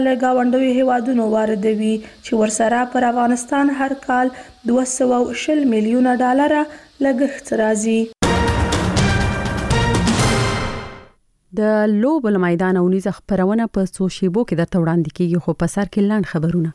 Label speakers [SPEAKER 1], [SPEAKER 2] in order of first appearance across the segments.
[SPEAKER 1] له ګاونډیو هیوادونو واردوي چې ورسره پر افغانستان هر کال 220 میلیونه ډالر لګښت راځي.
[SPEAKER 2] د لوبو له میدان اونیزه خبرونه په څو شیبو کې درته وړاندې کیږي، خو په سر کې لاند خبرونه.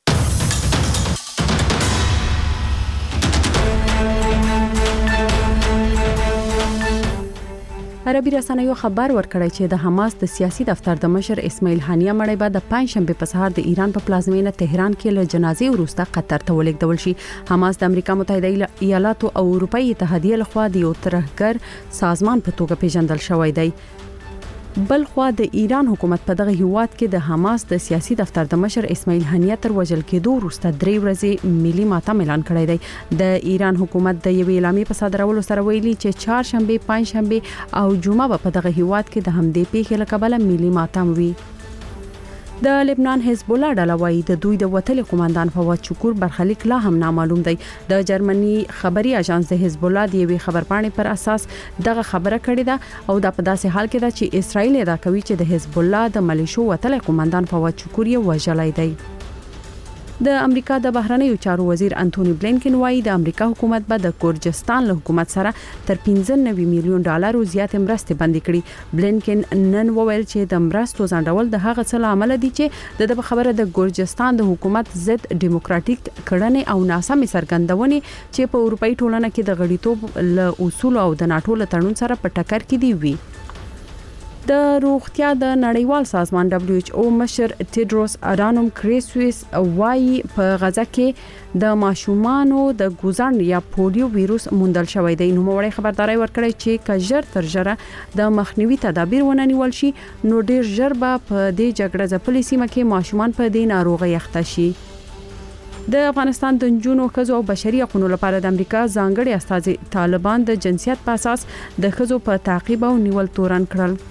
[SPEAKER 2] عربي رسنیو خبر ورکړی چې د حماس د سیاسي دفتر د مشر اسماعیل هانیه مړی به د پنځشنبه په سهار د ایران په پلازمینه تهران کې له جنازې وروسته قطر ته ولېږدول شي. حماس د امریکا متحده ایالاتو او اروپאי اتحادیه لخوا د یو ترهګر سازمان په توګه پیژندل شوی دی. بل خو د ایران حکومت په دغه هیواد کې د حماس د سیاسي دفتر د مشر اسماعیل هانیه تر وژل کېدو وروسته 3 ورځې ملي ماتم اعلان کړی دی. د ایران حکومت د یوې اعلامیې په صادرولو سره ویلي چې چهارشنبه، پنځشنبه او جمعه په دغه هیواد کې د همدې پیښې له کبله ملي ماتم وي. د لبنان حزب الله ډله وايي د دوی د وتلي قوماندان فواد شکور برخلیک لا هم نامعلوم دی. د جرمني خبري اژانس د حزب الله د یوې خبرپاڼې پر اساس دغه خبره کړې ده او دا په داسې حال کې ده چې اسرائیل ادعا کوي چې د حزب الله د ملیشو وتلي قوماندان فواد شکور یې وژلی دی. د امریکا د بهرنیو چارو وزیر انټونی بلینکن وايي د امریکا حکومت به د ګورجستان له حکومت سره تر 95 میلیون ډالر زیات مرستې بندي کړي. بلینکن نن وویل چې د مرستو ځنډول د هغه څه عمل دي چې د خبره د ګورجستان د حکومت ضد ډیموکراټیک کړنې او ناسمې څرګندونې چې په اروپאי ټولنه کې د غړیتوب له اصول او د ناتو له تړون سره په ټکر کې دی وي. د روغتیا د نړیوال سازمان WHO مشر ټیډروس اډانوم کریسوس وايي په غزا کې د ماشومانو د ګوزن یا پولیو ویروس موندل شوی دی. نو موړی خبرداري ورکړی چې کژر تر ژره د مخنیوي تدابیر وننیول شي نو ډیر ژر به په دې جګړه ځپلې سیمه کې ماشومان په دې ناروغي اخته شي. د افغانستان د جنونو خزو او بشري حقوقو لپاره د امریکا ځانګړي استازي طالبان د جنسیت په اساس د خزو په تعقیب او نیول تورن کړل.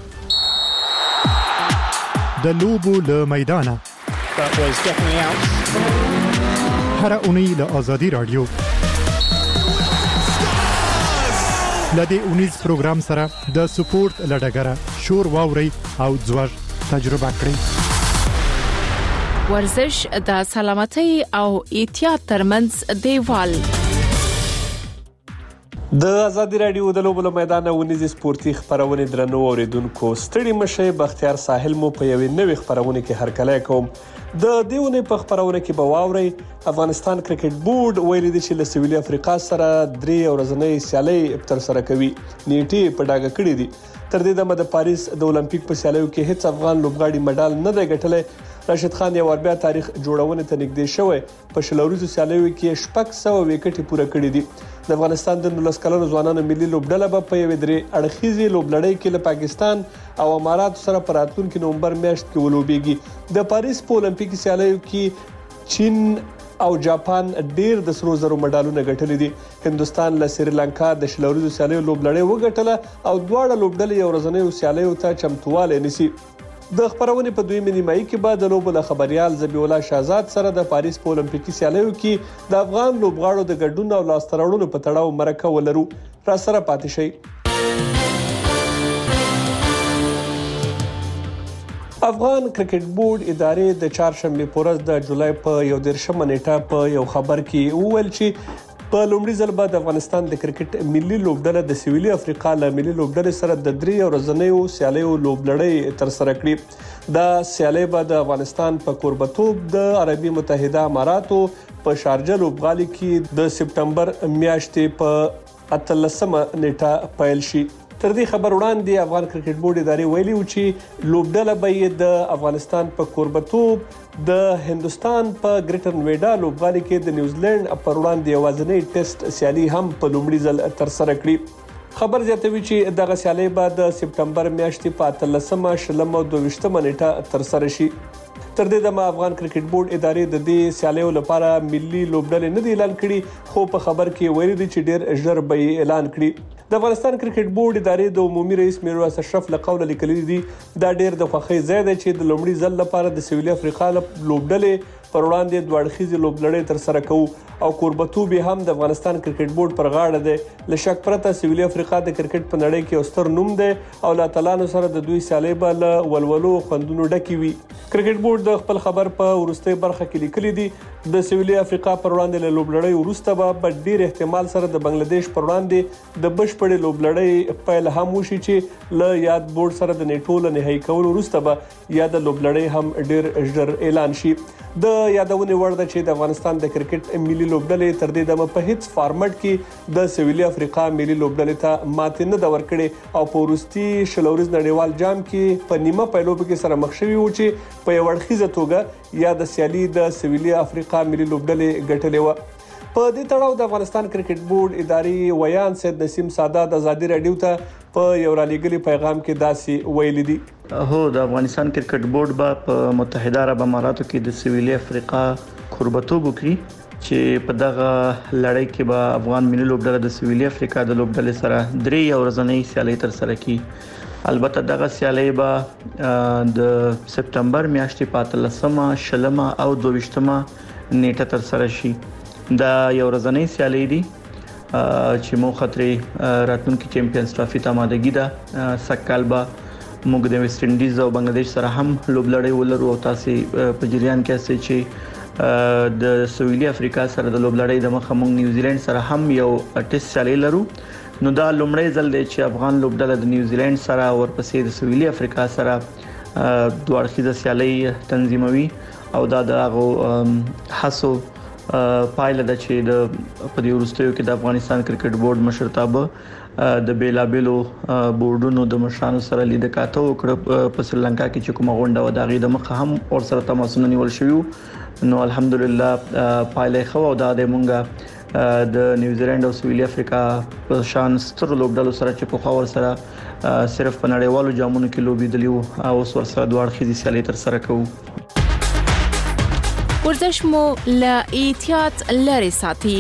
[SPEAKER 3] د لوبو له میدانه هر اونۍ له آزادي رادیو لدې اونیز پروګرام سره د سپورت لډګره شور واوري او ځوړ تجربه کړئ.
[SPEAKER 4] ورزش د سلامتۍ او احتیاط ترمنځ دیوال.
[SPEAKER 5] د آزادي رادیو د لوبو له میدان ونیزي سپورتي خبرونه درنو اوریدونکو ستړي مشه بختیار ساحل مو په یوې نوې خبرونه کې هرکلی کوم. د دیونه په خبرونه کې به واوري افغانستان کرکټ بورډ ویلي دی چې له سویلي افریقا سره 3 ورځنۍ سیالي تر سره کوي. نیټه په ډاګه کړې دي. تر دې دمه د پاریس د اولمپیک په سیالیو کې هیڅ افغان لوبغاړي مډال نه دی ګټلی. راشد خان یو ور بیا تاریخ جوړونه ته نږدې شوی. په شلوريزو سیالیو کې 600 وکټې پوره کړې دي. د افغانستان د 19 کلنو ځوانانو ملي لوبډله په یوې درې اړخیزې لوبلړۍ کې له پاکستان او امارات سره په راتلونکي نومبر میاشت کې ولوبېږي. د پاریس په اولمپیک سیالیو کې چین او جاپان ډیر د سرو زرو مډالونه ګټلي دي. هندستان له سریلانکا د شلوريزو سیالیو لوبلړۍ وګټله او دواړه لوبډلې یو ورځنۍ سیالیو ته چمتواله نيسي. د خبرونه په دوی نیمایي کې بعد د لوبو له خبريال ذبیح الله شهزاد سره د پاریس په اولمپیکي سیالیو کې د افغان لوبغاړو د ګډون او لاسترړونو په تړاو مرکه ولرو. را سره پاتې شي. افغان کرکټ بورډ ادارې د چهارشنبه پورز د جولای په 11 نیټه په یو خبر کې وویل چې په لومړي ځل بعد افغانستان د کرکټ ملي لوبډله د سویلي افریقا له ملي لوبډلې سره د 3 ورځنیو سیالیو لوبلړۍ تر سره کړې. دا سیالي بعد افغانستان په کوربتوب د عربي متحده اماراتو په شارجه لوبغالي کې د سپټمبر میاشتې په 18 نیټه پیل شي. تر دې خبر وړاندې افغان کرکټ بورډ ادارې ویلي و چې لوبډله به د افغانستان په کوربتوب د هندستان په ګریټر نویډا لوبغالي کې د نیوزیلند پر وړاندې یوازینی ټیسټ سیالي هم په لومړي ځل تر سره کړې. خبر زیاتوي چې دغه سیالي بعد د سپټمبر میاشتې په 18 شلم او 22 نیټه تر سره شي. تر دې دمه افغان کرکټ بورډ ادارې د دې سیالیو لپاره ملي لوبډلې نه دی اعلان کړي، خو په خبر کې ویلي دي چې ډېر ژر به اعلان کړي. د افغانستان کرکټ بورډ ادارې د عمومي رئیس میرویس اشرف له قوله لیکلي دي دا ډېر د خوښۍ ځای دی چې د لومړي ځل لپاره د سویلي افریقا لوبډلې پر وړاندې دوه اړخیزې لوبلړۍ ترسره کوو او کوربتوب هم د افغانستان کرکټ بورډ پر غاړه دی. له شک پرته سویلي افریقا د کرکټ په نړۍ کې یو ستر نوم دی او له اتلانو سره د دوی سیالۍ به له ولولو خوندونو ډکې وي. کرکټ بورډ د خپل خبر په وروستۍ برخه کې لیکلي دي د سویلي افریقا پر وړاندې له لوبلړۍ وروسته به ډیر احتمال سره د بنگلاديش پر وړاندې د بشپړې لوبلړۍ پیل هم وشي چې له یاد بورډ سره د نیټو له نهایي کولو وروسته به یاد لوبلړۍ هم ډیر ژر اعلان شي. د یادونې وړ ده چې د افغانستان د کرکټ ملي لوبډلې تر دې دمه په هیڅ فارمټ کې د سویلي افریقا ملي لوبډلې ته ماتې نه ده ورکړې او په وروستي شلوريز نړیوال جام کې په نیمه پیلوبه کې سره مخ شوي وو چې په یو اړخیزه توګه یا د سیالي د سویلي افریقا ملي لوبډلې ګټلې و. په دې تړاو د افغانستان کرکټ بورډ اداري ویان سید نسیم سادات د ازادي رادیو ته په یو رالېږلي پیغام کې داسې ویلي دي.
[SPEAKER 6] هو د افغانستان کرکټ بورډ به په متحده عرب اماراتو کې د سویلي افریقا کوربتوب وکړي چې په دغه لړۍ کې به افغان ملي لوبډله د سویلي افریقا د لوبډلې سره درې ورځنۍ سیالۍ ترسره کړي. البته دغه سیالۍ به د سپتمبر میاشتې په 13 شلمه او 22مه نیټه ترسره شي. دا یو ورځنۍ سیالۍ دي چې مو خطرې راتلونکي چیمپیونز ټرافي ته آمادګي ده. سکهال به موږ د ویسټ انډیز او بنگلاديش سره هم لوبلړۍ ولرو او تاسو په جریان کې اسئ چې د سویلي افریقا سره د لوبلړۍ د مخه موږ نیوزیلند سره هم یو ټیسټ سیالۍ لرو. نو دا لومړی ځل دی چې افغان لوبډله د نیوزیلند سره او ورپسې د سویلي افریقا سره دوه اړخیزه سیالۍ تنظیموي او دا د هڅو پایله ده چې د په دې وروستیو کې د افغانستان کرکټ بورډ مشرتابه د بیلابلو بورډونو د مشرانو سره لیدل کاته وکړه. په سریلانکا کې چې کومه غونډه و دا غي د مخه هم اور سره تماسونه نیول شوی. نو الحمدلله پایله خو او دا د مونږه د نیوزیلند او سویلي افریقا په شان ستر لوبډلو سره چې په خاور سره صرف په نړیوالو جامونو کې لوبي دلیو او ور سره دوه اړخیزې سیالۍ تر سره کوو.
[SPEAKER 4] ورزش مو له احتیاط لري ساتي.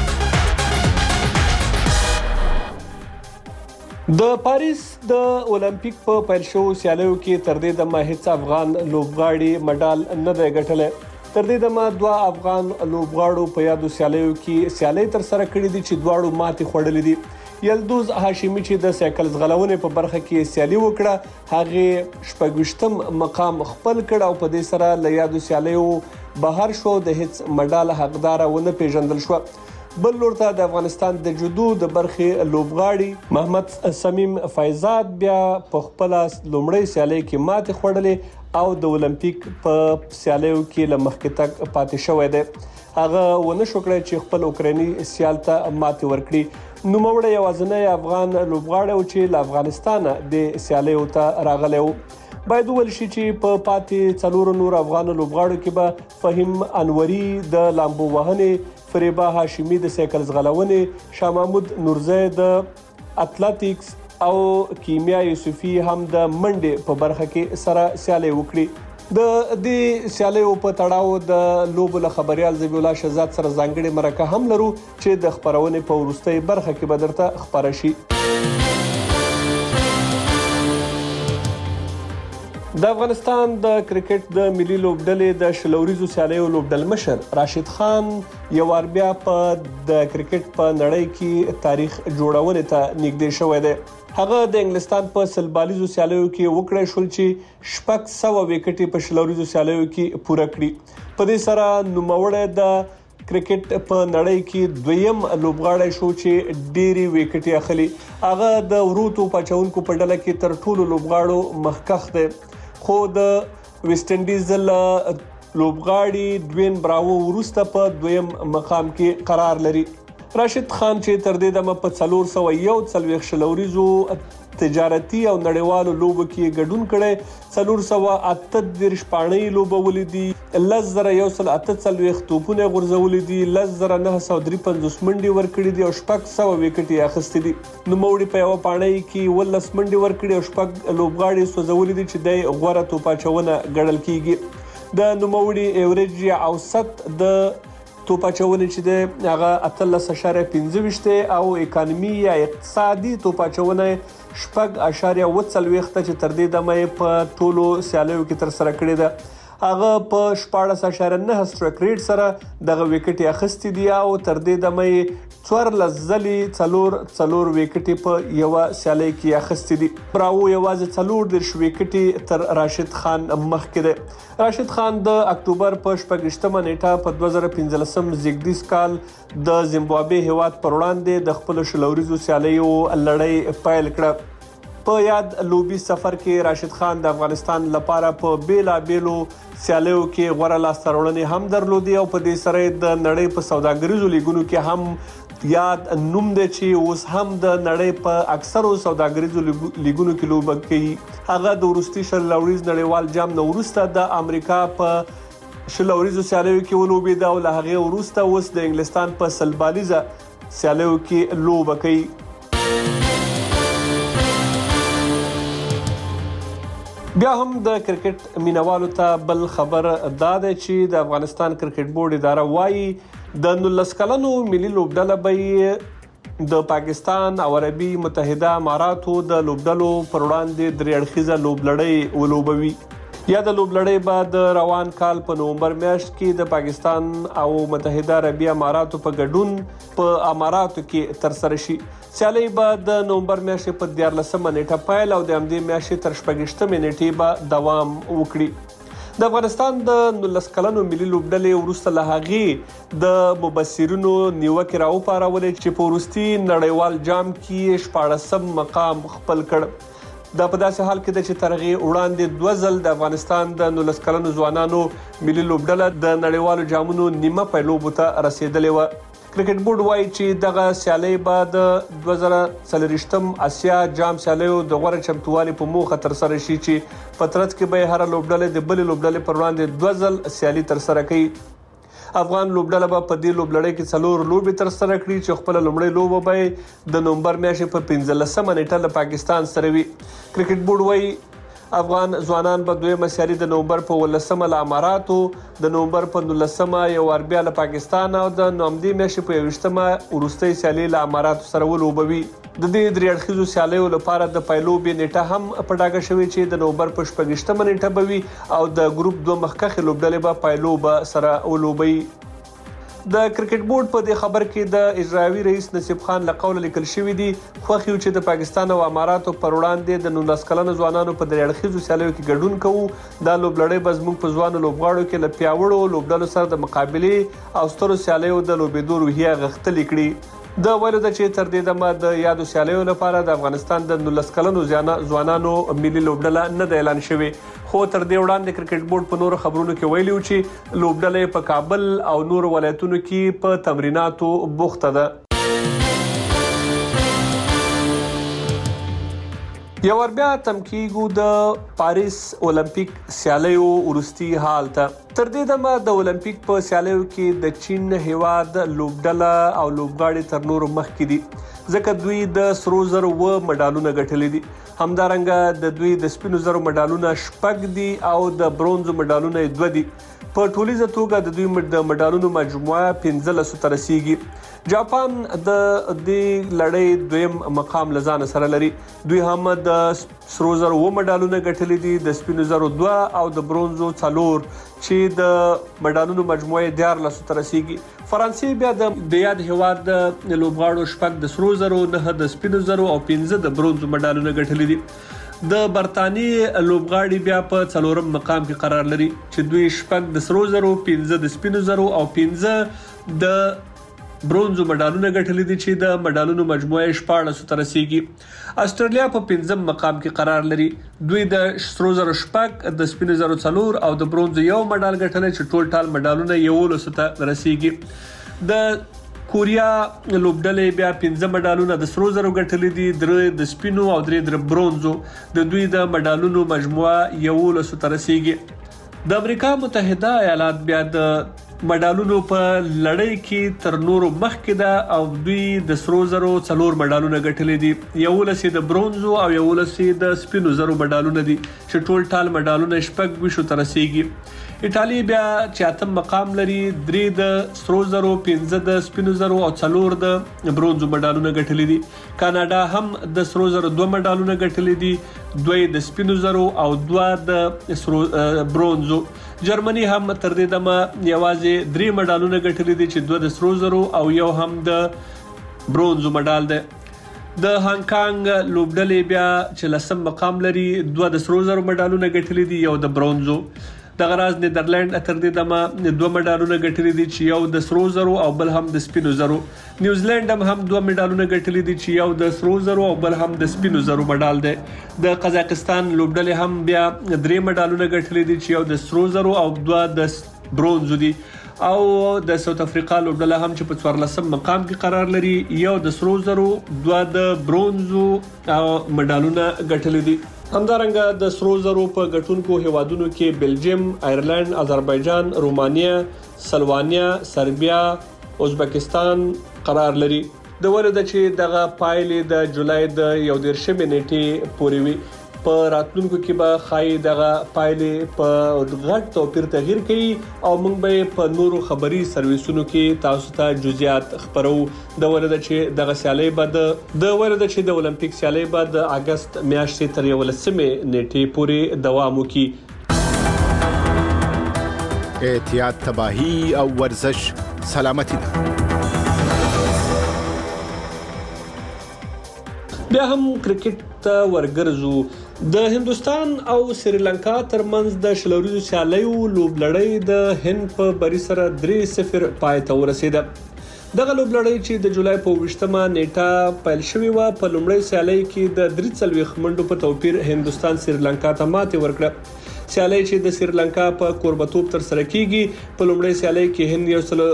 [SPEAKER 5] د پاریس د اولمپیک په پیل شو سیالیو کې تر دې دمه هیڅ افغان لوبغاړي مډال نه دی ګټلی. تر دې دمه دوه افغان لوبغاړو په یادو سیالیو کې سیالۍ تر سره کړې دي چې دواړو ماتې خوړلې دي. یلدوز هاشمی چې د سایکل ځغلونې په برخه کې سیالي وکړه هغه شپږشتم مقام خپل کړ او په دې سره له یادو سیالیو بهر شو د هیڅ مډال حقدار ونه پیژندل شو. بل لورته د افغانستان د جودو د برخې لوبغاړي محمد سمیم فیضات بیا په خپل لومړی سیالۍ کې ماتې خوړلې او د اولمپیک په سیالیو کې لمخکې تک پاتې شوی دی. هغه ونه شو کړی چې خپل اوکراني سیال ته ماتې ورکړي. نوموړی یوازینی افغان لوبغاړی و چې له افغانستانه د سیالیو ته راغلی و. باید وویل شي چې په پاتې څلورو نور افغان لوبغاړو کې به فهیم انوري د لامبو وهنې، فریبا هاشمی د سایکل ځغلونې، شاه محمود نورزی د اتلټیکس او کیمیا یوسفی هم د منډې په برخه کې سره سیالي وکړي. د دې سیالیو په تړاو د لوبو له خبريال زبی الله شهزاد سره ځانګړي مرکه هم لرو چې د خبرونې په وروستۍ برخه کې به درته خبره شي. د افغانستان د کرکټ د ملي لوبډلې د شلوریزو سیالیو لوبډلمشر راشد خان یو وار بیا په د کرکټ په نړۍ کې تاریخ جوړونې ته نږدې شوی دی. هغه د انګلستان په سلبالیزو سیالیو کې وکړای شول چې 600 وکټې په شلوریزو سیالیو کې پوره کړي. په دې سره نوموړی د کرکټ په نړۍ کې دویم لوبغاړی شو چې ډېری وکټې اخلي. هغه د وروتو پچونکو په ډله کې تر ټولو لوبغاړو مخکښ دی. خو د ویسټ انډیز لوبغاړي دوین براوو وروسته په دویم مقام کې قرار لري. راشد خان چې تر دې دمه په 441 شلوریزو تجارتي او نړیوالو لوبو کې ګډون کړي، 438 پاڼې لوبولې دي، 10148 توپونه غورځولې دي، 10953 منډې ورکړې دي او 600 وکټې اخیستې دي. نوموړي په یو پاڼې کې 19 منډې ورکړې او 6 لوبغاړي سوځولې دي چې د غوړه توپاچونه ګڼل کیږي. د نوموړي ایوریج یا اوسط د توپاچونې چې د هغه 13.25 او اکانومي یا اقتصادي توپاچونه 4.40 چې تر دې دمه په ټولو سیالیو کې تر سره کړې ده. هغه په 14.9 سټرایک ریټ سره دغه وکټ اخیستی دی او تر دې دمه 14 ځلې څلور وکټ په یو سیالي کې اخیستی دي. براو یوازې 14 وکټ تر راشد خان مخکې دی. راشد خان د اکتوبر په 28مه نیټه په 2015 زیږدیز کال د زیمبابوې هیواد پر وړاندې د خپل شلوريزو سیالیو لړۍ پیل کړه. په یاد لوبي سفر کې راشد خان د افغانستان لپاره په بیلابېلو سیالیو کې غوړه لاسته راوړنې هم درلودي او په دې سره د نړۍ په سوداګریزو لیګونو کې هم یاد نوم دی چې اوس هم د نړۍ په اکثرو سوداګریزو لیګونو کې لوبه کوي. هغه د وروستي شلوريز نړیوال جام نو وروسته د امریکا په شلوريزو سیالیو کې ولوبېده او له هغه وروسته اوس د انګلستان په سلبالیزه سیالیو کې لوبه کوي. بیا هم د کرکټ مینوالو ته بل خبر دا دی چې د افغانستان کرکټ بورډ اداره وایي د 19 کلنو ملي لوبډله به د پاکستان او عربي متحده اماراتو د لوبډلو پر وړاندې درې اړخیزه لوبلړۍ ولوبوي. یا د لوبلړۍ به د روان کال په نومبر میاشت کې د پاکستان او متحده عربي اماراتو په ګډون په اماراتو کې ترسره شي. سیالي به د نومبر میاشتې په 14مه نیټه پیل او د همدې میاشتې تر 28مه نیټې به دوام وکړي. د افغانستان د 19 کلنو ملي لوبډلې وروسته له هغې د مبصرینو نیوکې راوپارولې چې په وروستي نړیوال جام کې 14م مقام خپل کړ. دا په داسې حال کې ده چې تر هغې وړاندې 2 ځل د افغانستان د 19 کلنو ځوانانو ملي لوبډله د نړیوالو جامونو نیمه پیلوبو ته رسیدلې وه. کرکټ بورډ وایي چې دغه سیالي به د 2024م اسیا جام سیالیو د غوړه چمتووالي په موخه ترسره شي چې په ترڅ کې به هر لوبډله د بل لوبډلې پر وړاندې 2 ځل سیالي ترسره کوي. افغان لوبډله به په دې لوبلړۍ کې 4 لوبې ترسره کړي چې خپل لومړی لوبه به د نومبر میاشتې په 15مه نیټه له پاکستان سره وي. کرکټ بورډ وایي افغان ځوانان به دویمه سیالي د نومبر په 18مه له اماراتو، د نومبر په 19مه یو وار بیا له پاکستان او د نومبر میاشتې په 21مه وروستۍ سیالي له اماراتو سره ولوبوي. د دې درې اړخیزو سیالیو لپاره د پیلوبې نیټه هم په ډاګه شوې چې د نومبر په 28مه نیټه به وي او د ګروپ 2 مخکښې لوبډلې به پیلوبه سره ولوبوي. د کرکټ بورډ په دې خبر کې د اجرایوي رئیس نصیب خان له قوله لیکل شوی دی خوښ یو چې د پاکستان او اماراتو پر وړاندې د 19 کلنو ځوانانو په درې اړخیزو سیالیو کې ګډون کوو. دا لوبلړۍ به زموږ په ځوانو لوبغاړو کې له پیاوړو لوبډلو سره د مقابلې او سترو سیالیو د لوبېدو روحیه غښتلې کړي. د ویلو ده چې تر دې دمه د یادو سیالیو لپاره د افغانستان د 19 کلنو ځوانانو ملي لوبډله نه د اعلان شوې، خو تر دې وړاندې کرکټ بورډ په نورو خبرونو کې ویلي و چې لوبډله په کابل او نورو ولایتونو کې په تمریناتو بوخته ده. یو ور بیا تم کیږو د پاریس اولمپیک سیالیو وروستي حال ته. تر دې دمه د اولمپیک په سیالیو کې د چین هیواد لوبډله او لوبغاړي تر نورو مخکې دي ځکه دوی د سرو زرو مډالونه ګټلي دي. همدارنګه د دوی د سپینو زرو مډالونه 6 دي او د برونز مډالونه 2 دي. په ټولیزه توګه د دوی د مډالونو مجموعه 15 ته رسیږي. جاپان د دې لړۍ دویم مقام لزان سره لري. دوی هم د سرو زرو مډالونه ګټلي دي، د سپینو زرو 2 او د برونزو 4 چې د مډالونو مجموعه 14 ته رسیږي. فرانسې بیا د یاد هیواد د لوبغاړو 6 د سرو زرو، 9 د سپینو زرو او 15 د برونزو مډالونه ګټلي دي. د برتانیې لوبغاړي بیا په 4م مقام کې قرار لري چې دوی 6 د سرو زرو، 15 د سپینو زرو او 15 د برونزو مډالونه ګټلي دي چې د مډالونو مجموعه 14 ته رسیږي. استرالیا په 5م مقام کې قرار لري. دوی د سرو زرو 6 د سپینو زرو 4 او د برونزو یو مډال ګټلي چې ټول مډالونه 11 ته رسیږي. د کوریا لوبډلې بیا 15 مډالونه د سرو زرو ګټلي دي، 3 د سپینو او 3 د برونزو. د دوی د مډالونو مجموعه 11 ته رسیږي. د امریکا متحده ایالات بیا د مډالونو په لړۍ کې تر نورو مخکې ده او دوی د سرو زرو 4 مډالونه ګټلي دي، 11 د برونزو او 11 د سپینو زرو مډالونه دي چې ټول مډالونه 26 ته رسیږي. ایتالیا بیا چې اتم مقام لري 3 د سرو زرو 15 د سپینو زرو او 4 د برونزو مډالونه ګټلي دي کاناډا هم د سرو زرو 2 مډالونه ګټلي دي 2 د سپینو زرو او 2 د سرو برونزو جرمني هم تر دې دمه یوازې 3 مډالونه ګټلي دي چې 2 د سرو زرو او یو هم د برونزو مډال ده د هانګ کانګ لوبډلې بیا چې لسم مقام لري 2 د سرو زرو مډالونه ګټلي دي یو د برونزو د غراز نیدرلند تر دې دمه 2 مډالونه ګټلي دي چې یو د سرو زرو او بل هم د سپینو زرو نیوزیلند هم 2 مډالونه ګټلي دي چې یو د سرو زرو او بل هم د سپینو زرو مډال دی د قزاقستان لوبډلې هم بیا 3 مډالونه ګټلي دي چې یو د سرو زرو او 2 د برونزو دي او د ساوث افریقا لوبډله هم چې په 14 مقام کې قرار لري یو د سرو زرو 2 د برونزو مډالونه ګټلي دي همدارنګه د سرو زرو په ګټونکو هیوادونو کې بلجیم، آیرلند، آذربایجان، رومانیا، سلوانیا، سربیا، ازبکستان قرار لري د ورته چې دغه پایلې د جولای د 11 نیټې پورې وي په راتلونکو کې به خای دغه پایلې په غټ توپیر تغییر کوي او موږ به په نورو خبري سرویسونو کې تاسو ته جزئیات خبرو د ورته چې دغه سیالي به د ورته چې د اولمپیک سیالي به د اگست میاشتې تر 11 نیټې پورې دوام وکړي
[SPEAKER 7] احتیاط تباہی او ورزش سلامتی ده
[SPEAKER 5] بیا هم کرکټ ته ورګرځو د هندستان او سریلانکا ترمنځ د شلوریزو سیالیو لوبلړۍ د هند په بری سره 3-0 پای ته ورسیده دغه لوبلړۍ چې د جولای په 20مه نیټه پیل شوې و په لومړۍ سیالۍ کې د 43 منډو په توپیر هندستان سریلانکا ته ماتې ورکړه سیالۍ چې د سریلانکا په کوربتوب تر سره کیږي په لومړۍ سیالۍ کې هند یو سل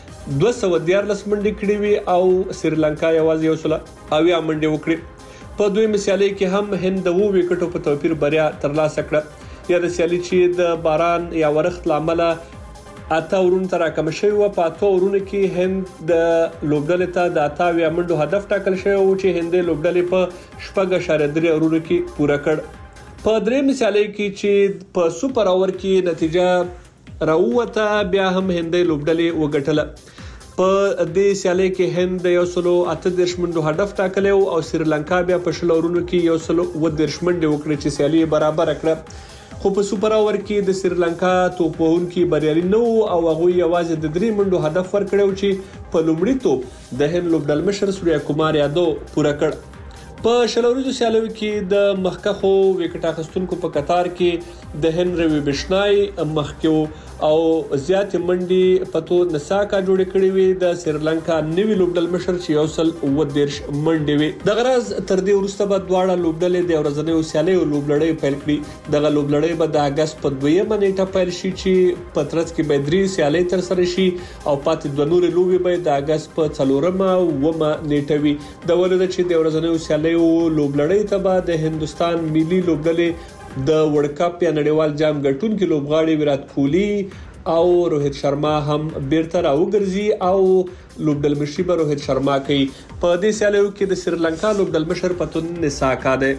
[SPEAKER 5] 214 منډې کړې وي او سریلانکا یوازې یو سل 80 منډې وکړې په دویمه سیالۍ کې هم هند د 2 وکټو په توپیر بریا ترلاسه کړه یا د سیالۍ چې د باران یا ورښت لامل اته ورونو تر کم شوی و په اته ورونو کې هند د لوبډلې ته د 80 منډو هدف ټاکل شوی و چې هند لوبډلې په 4.3 ورونو کې پوره کړ په درېمه سیالۍ کې چې په سوپر اور کې نتیجه راووته بیا هم هند لوبډلې وګټله په دې سیالۍ کې هند یو سلو 38 منډو هدف ټاکلی او سریلانکا بیا په شلورونو کې یو سلو 10 منډې وکړې چې سیالي برابر کړه خو په سوپر اور کې د سریلانکا توپوونکي بریالي نه او هغه یوازې د 3 منډو هدف ورکړو چې په لومړي توپ د هند لوبډل مشر سوریا کومار یادو پوره کړ په شلوريزو سیالیو کې د مخکخو وکټ اخیستونکو په قطار کې د هنري بشنای مخکیو او زیات منډي پتو نساکا جوړ کړی وي د سریلانکا نوی لوبډل مشر چې یوسل 10 منډي وي د غرض تر دې وروسته به دواړه لوبډلې د ورځنیو سیالیو لوبډلې پیل کړي د لوبډلې به د اگست په 2 نیټه پیل شي چې په ترڅ کې به درې سیالۍ تر سره شي او پاتې د نور لوبي به د اگست په 4مه نیټه وي د ولودت چې د ورځنیو سیالیو لوبډلې ته به د هندستان ملي لوبډلې د ورلد کپ یا نړیوال جام ګټونکو لوبغاړي ویرات کوهلی او روهیت شرما هم بیرته راوګرځي او لوبډل مشري به روهیت شرما کوي په دې سیالیو کې د سریلانکا لوبډل مشر پتون نساکا ده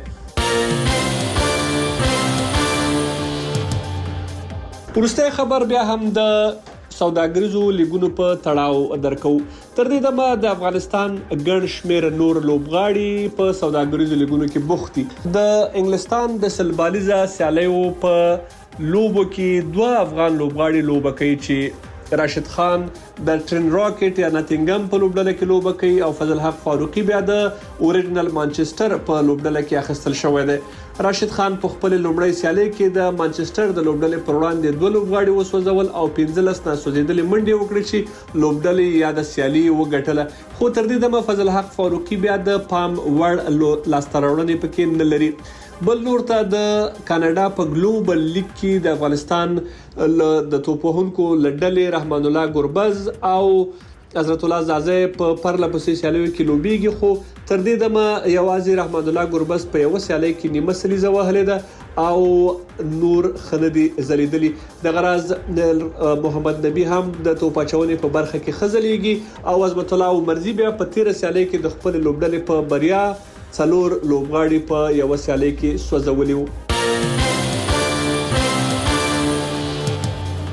[SPEAKER 5] پرسته خبر بیا هم د سوداګریزو لیګونو په تړاو درکو تر دې دمه د افغانستان ګڼ شمیر نور لوبغاړي په سوداګریزو لیګونو کې بوختي د انګلستان د سلبالیزا سیالیو په لوبو کې دوه افغان لوبغاړي لوبه کوي چې راشد خان د ټرین راکټ یا ناتینګم په لوبډله کې لوبه کوي او فضل حق فاروقي بیا د اوریجنل مانچستر په لوبډله کې اخیستل شوی دی راشد خان په خپل لومړی سیالي کې د مانچستر د لوبډلې پر وړاندې دوه لوبغاړي وسوځول او 15 ناسوځېدلې منډې وکړې چې لوبډلې یا د سیالي وګټله خو تر دې دمه فضل حق فاروقي بیا د پام وړ لاستراوړنې پکې نه لري بل نور ته د کاناډا په ګلوبل لیګ کې د افغانستان د توپوهونکو لډلې رحمان الله ګربز او حضرت الله زازه په پرله پسې سیالیو کې لوبيږي خو تر دې دمه یوازې رحمان الله ګربز په یو سیالي کې نیمه سلیزه وهلې ده او نور خندي زلیدلی د غراز محمد نبی هم د توپاچونې په برخه کې خزلېږي او عظمت الله عمرزي بیا په 13 سیالي کې د خپل لوبډلې په بریا څلور لوبغاړي په یو سیالي کې سوځولي وو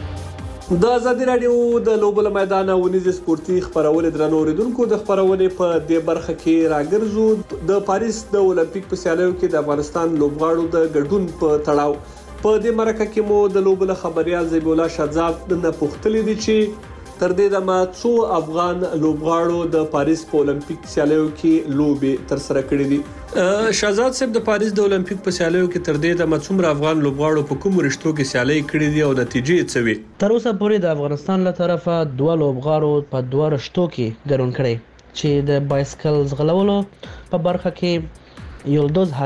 [SPEAKER 5] د ازادي رادیو د لوبو له میدانه ونیز سپورتي خبرونه درنو اوریدونکو د خبرونه په دې برخه کې راګرځو د پاریس د اولمپیک په سیالیو کې د افغانستان لوبغاړو د ګډون په تړاو په دې مرکه کې مو د لوبو له خبريال زیب الله شادزاد نه پوښتلې دي چې تر دې دمه څو افغان لوبغاړو د پاریس په اولمپیک سیالیو کې لوبي تر سره کړې دي. شادزاد صاحب د پاریس د اولمپیک په سیالیو کې تر دې دمه څومره افغان لوبغاړو په کوم رشتو کې سیالي کړې دي او نتیجې څه وي؟
[SPEAKER 8] تر اوسه پورې د افغانستان له طرفه 2 لوبغاړو په 2 رشتو کې ګډون کړی چې د بایسکل ځغلولو په برخه کې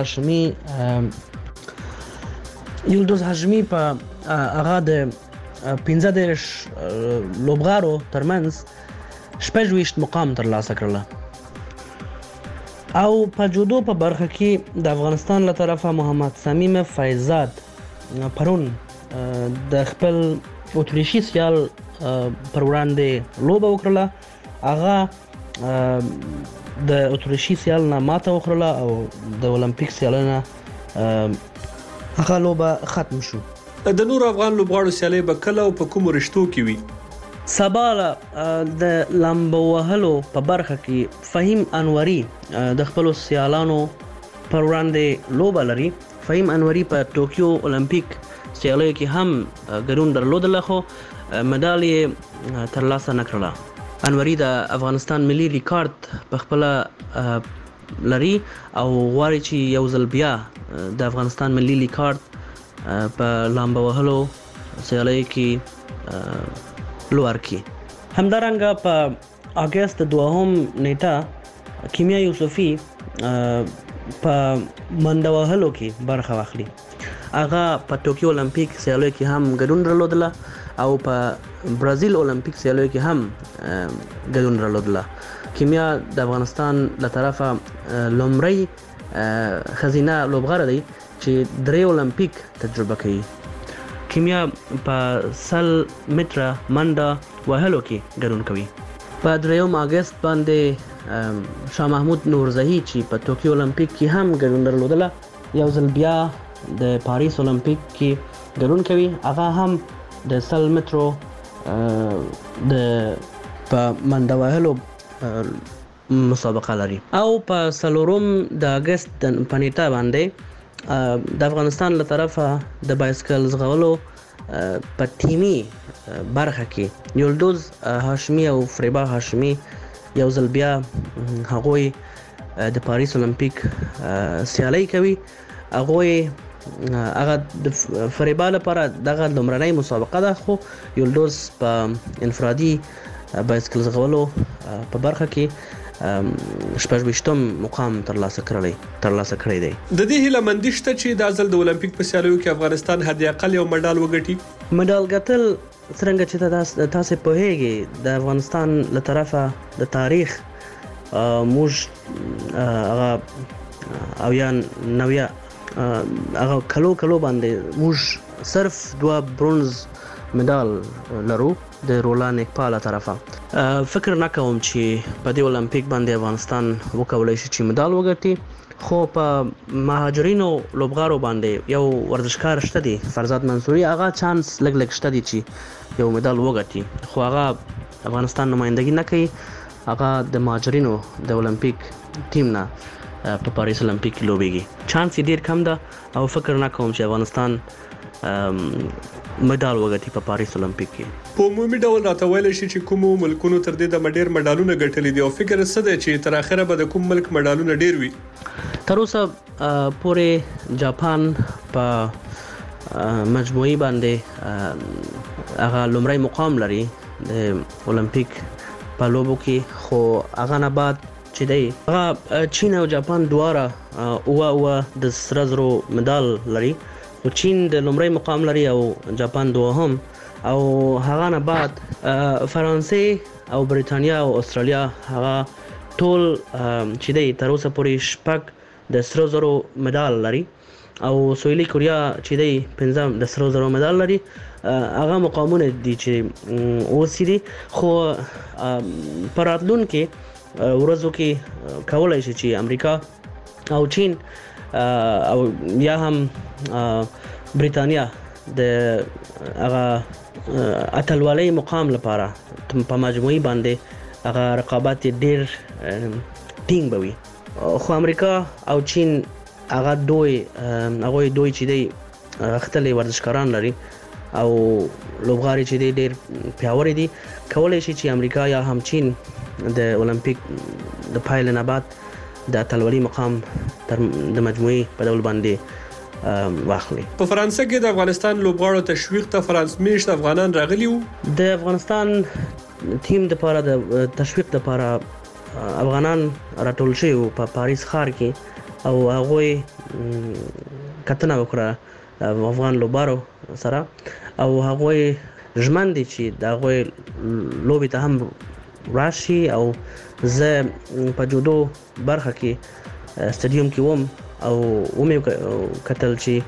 [SPEAKER 8] یلدوز هاشمی په هغه د 15 لوبغاړو ترمنځ 26 مقام ترلاسه کړل او په جودو په برخه کې د افغانستان له طرفه محمد صمیم فیضزاد پرون د خپل اتریشي سیال پر وړاندې لوبه وکړه. هغه د اتریشي سیال نه ماته وکړه او د اولمپیک سیالونه هغه لوبه ختم شو.
[SPEAKER 5] د نور افغان لوبغاړو سیالي به کله او په کوم رشتو کې وي؟
[SPEAKER 8] سبا د لامبو وهلو په برخه کې فهیم انوري د خپل سیالانو پر وړاندې لوبه لري. فهیم انوري په ټوکیو اولمپیک سیالیو کې هم ګډون درلودل خو مډال یې ترلاسه نکړه. انوري د افغانستان ملي ریکارډ په خپل لري او غواړي چې یو ځل بیا د افغانستان ملي ریکارډ په لامبو وهلو سیالیو کې لوړ کی. همدارنګه په اگست 2 نیټه کیمیا یوسفی په منډه وهلو کې برخه واخلي. هغه په ټوکیو اولمپیک سیالیو کې هم ګډون درلودل او په برازیل اولمپیک سیالیو کې هم ګډون درلودل. کیمیا د افغانستان له طرفه لومړی خزینه لوبغاړه دی چې 3 اولمپیک تجربه کوي. کیمیا په 100 متره منډه وهلو کې ګډون کوي. په 3 اگست باندې شاه محمود نورزهی چې په ټوکیو اولمپیک کې هم ګډون درلودل یو ځل بیا د پاریس اولمپیک کې ګډون کوي. هغه هم د 100 مترو د په منډه وهلو مسابقه لري. او په 4 د اگست په نیټه باندې د افغانستان له طرفه د بایسکل ځغلولو په ټیمي برخه کې یلدوز هاشمی او فریبا هاشمی یو ځل بیا هغوی د پاریس اولمپیک سیالي کوي. هغه د فریبا لپاره دغه لومړنۍ مسابقه ده خو یلدوز په انفرادي بایسکل ځغلولو په برخه کې 28 مقام ترلاسه کړی دی.
[SPEAKER 5] د دې هیله مندي شته چې د ځل د اولمپیک په سیالیو کې افغانستان حد اقل یو مډال وګټي.
[SPEAKER 8] مډال ګټل څنګه چې تاسو په هیګي د افغانستان له طرفه د تاریخ موږ هغه او یا نویا هغه کلو باندې موږ صرف 2 برونز مډال لرو د رولان اقبال طرفه. فکر نکوم چې په دې اولمپیک باندې افغانستان وکولای شي چې مډال وګټي خو په مهاجرینو لوبغاړو باندې یو ورزشکار شته دی فرزاد منصوري هغه چانس لګ شته دی چې یو مډال وګټي خو هغه افغانستان نمائندګي نه کوي. هغه د مهاجرینو د اولمپیک ټیم نه په پاریس اولمپیک لوبيږي. چانس ډیر کم ده او فکر نکوم چې افغانستان مډال وګټي په پاریس اولمپیک کې.
[SPEAKER 5] په عمومي ډول راته ویل شي چې کوم ملکونو تر دې د ډیر مډالونه ګټلي دي او فکر څه دی چې تر اخره به د کوم ملک مډالونه ډیر وي؟
[SPEAKER 8] تر اوسه پورې جاپان په مجموعي باندې هغه لومړی مقام لري د اولمپیک په لوبو کې خو هغه نه بعد چې دی هغه چین او جاپان دواړه او د سره زرو مډال لري. چین د لومړی مقام لري او جاپان دوهم او هغه نه بعد فرانسې او بریتانیا او استرالیا هغه ټول چې دی تر اوسه پورې 6 د سره زرو مډال لري او سویلي کوریا چې دی 15 د سره زرو مډال لري. هغه مقامونه دي چې اوسېدي خو په راتلونکي ورځو کې کولای شي چې امریکا او چین او یا هم بریتانیا د هغه اتلولۍ مقام لپاره په مجموعي باندې هغه رقابت ډیر ټینګ بوي. خو امریکا او چین هغه دوی چې دی اختلې ورزشکاران لري او لوبغاړي چې دی ډیر پیاوړي دي، کولای شي چې امریکا یا هم چین د اولمپیک د پایل نه بعد د اتلولۍ مقام د مجموعي په ډول باندې واخلي.
[SPEAKER 5] په فرانسه کې د افغانستان لوبغاړو تشویق ته فرانس میشت افغانان راغلي وو.
[SPEAKER 8] د افغانستان ټیم د لپاره د تشویق لپاره افغانان راټول شوي وو په پاریس ښار کې او هغوی کتنه وکړه افغان لوبغاړو سره او هغوی ژمن دي چې د هغوی لوبې ته هم راشي. او زه په جودو برخه کې سټیډیوم کې وم او ومې کتل چې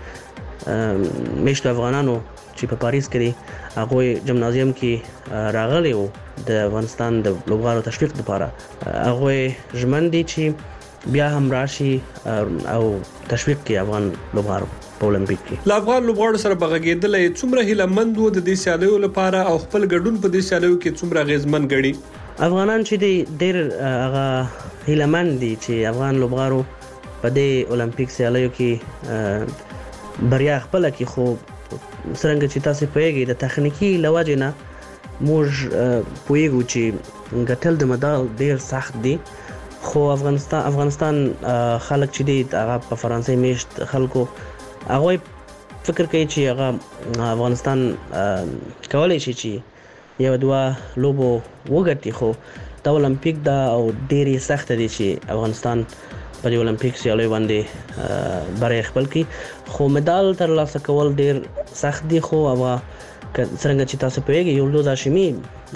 [SPEAKER 8] میشتو افغانانو چې په پاریس کې دي هغوی جمنازیم کې راغلي وو د افغانستان د لوبغاړو تشویق لپاره. هغوی ژمن دي چې بیا هم راشي او تشویق کې افغان لوبغاړو په اولمپیک کې.
[SPEAKER 5] لا افغان لوبغاړو سره بغږیدل څومره هیلمند وو د دې سیالیو لپاره او خپل ګډون په دې سیالیو کې څومره غیزمن غړي.
[SPEAKER 8] افغانان چې ډېر هغه هیلمند دي چې افغان لوبغاړو په دې اولمپیک سیالیو کې بریا خپل کې. خو څنګه چې تاسو پوهیږئ د تخنیکی لوجه نه موږ پوهیږو چې ګټل د مډال ډېر سخت دي. خو افغانستان خلک چې دي هغه په فرانسې میشت خلکو هغه فکر کوي چې هغه افغانستان کولای شي چې یو دوه لوبو وګټي. خو د اولمپیک دا او ډېری سخت دي چې افغانستان په اولمپیک سیالیو باندې بریا خپل کړي. خو مډال ترلاسه کول ډېر سخت دي. خو هغه څنګه چې تاسو پوهیږئ یولدوز هاشمي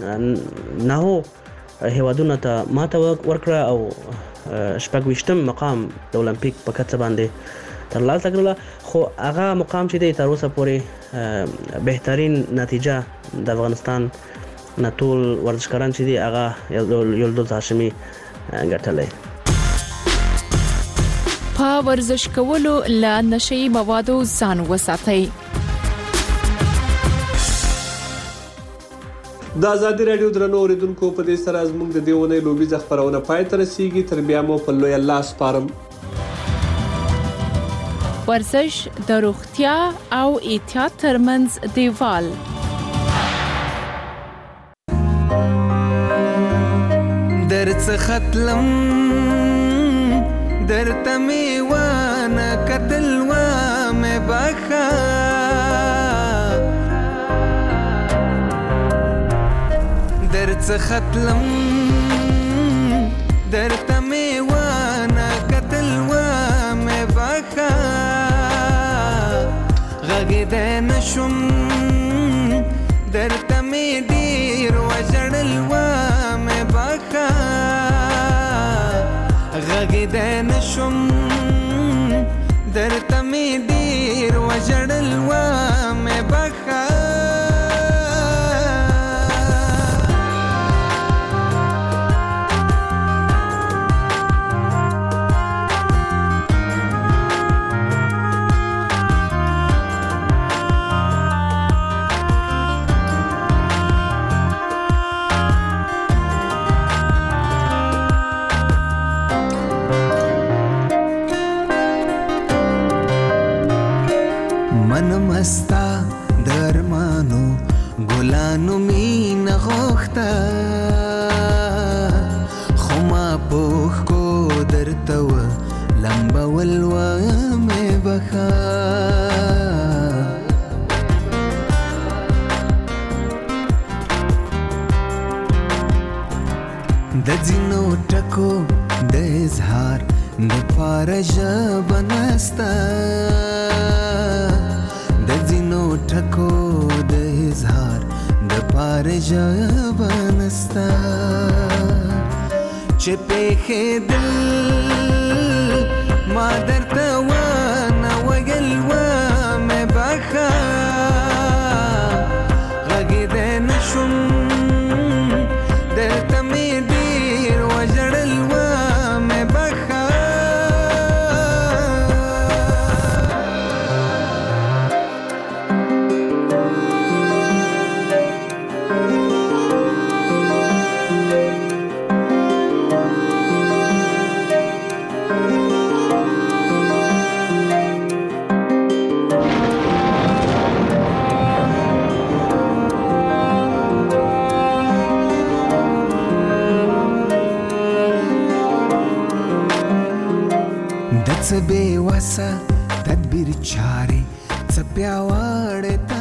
[SPEAKER 8] نه هیوادونو ته ماته ورکړه او 26م مقام د اولمپیک په کچه باندې ترلاسه کړله. خو هغه مقام چې دی تر اوسه پورې بهترین نتیجه د افغانستان نه ټول ورزشکاران چې دي هغه یولدوز هاشمي ګټلی.
[SPEAKER 4] په ورزش کولو له نشئی موادو ځان وساتئ.
[SPEAKER 5] د ازادي رادیو درنو اوریدونکو په دې سره زموږ د دیونه لوبي خبرونه پای ته رسیدي. تر بیا مو په لوی الله سپارم.
[SPEAKER 4] ورزش د روغتیا او احتیاط ترمنځ دیوال.
[SPEAKER 9] درڅ ختلم درته می وانه قتل و مې بخا درڅ ختلم درته می وانه قتل و مې بخا غږ دې نشم درته می ډیر وجړل و مې بخا غږ دې نشم درته می ډیر وجړل و مې بخا مستا درمانو ګلانو مين غوخته خما پوخ کو درته و لمبا ولوا مې بخا د ځینو ټکو د اظهار د فارج بنستا ټکو د اظهار د پاره ژبنستا چې پېښې دل ما درته ونه ویل ومې بخا غږېدی نشم درته مې ډېر وژړل ومې بخا څه بې وسه تدبیر چارې څه پیاوړې